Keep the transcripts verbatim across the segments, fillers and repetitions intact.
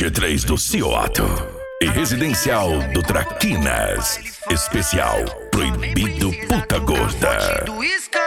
G três do Cioto e Residencial do Traquinas. Especial Proibido Puta Gorda. Do Skunk,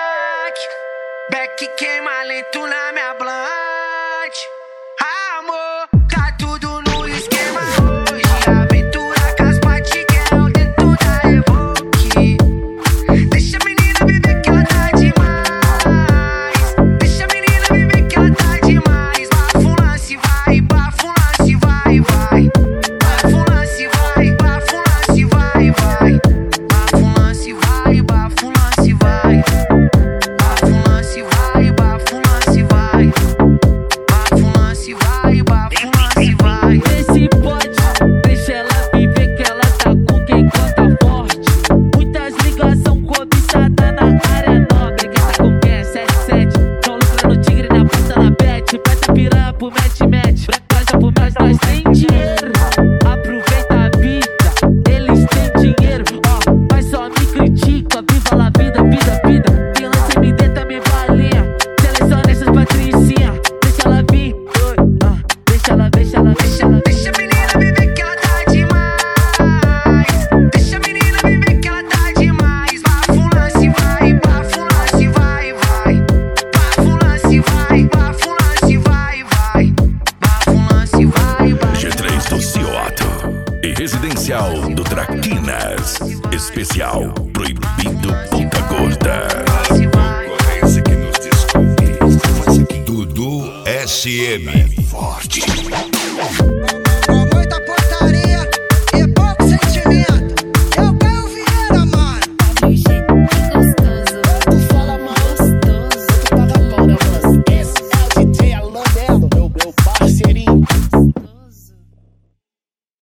Beck queima lento na minha blunt. Amor, tá tudo no esquema hoje. Aventura com as Batgirl dentro da Evoque. Deixa a menina viver que ela tá demais. Deixa a menina viver que ela tá demais. Bafulance vai, bafulance vai, vai. Bafulance vai, bafulance vai, vai. Bafulance vai, bafulance vai. Bafulance vai, bafulance vai. Bafulance vai, bafulance vai. Esse pode, deixa ela viver que ela tá com quem conta forte. Muitas ligações cobiçadas na área nobre. Quem tá com quem é sete sete. Tão lucrando tigre na ponta na bet. Passa piranha pro match-match. Pra casa pro mais, nós tem dinheiro. Aproveita a vida, eles têm dinheiro. Ó, mas só me critica. Viva la vida, vida, vida. Quem lança M D também valia. Seleciona essas patricinhas. Deixa ela vir, oi, ah. Deixa ela, deixa ela, deixa ela. Deixa a menina viver que ela tá demais. Deixa a menina viver que ela tá demais. Bafulance vai, bafulance vai, vai. Bafulance vai, bafulance vai, vai. Bafulance vai, vai. G três do Cioto e Residencial do Traquinas. Especial Proibido Puta Gorda. Concorrência que nos descobre. Dudu S M. Forte.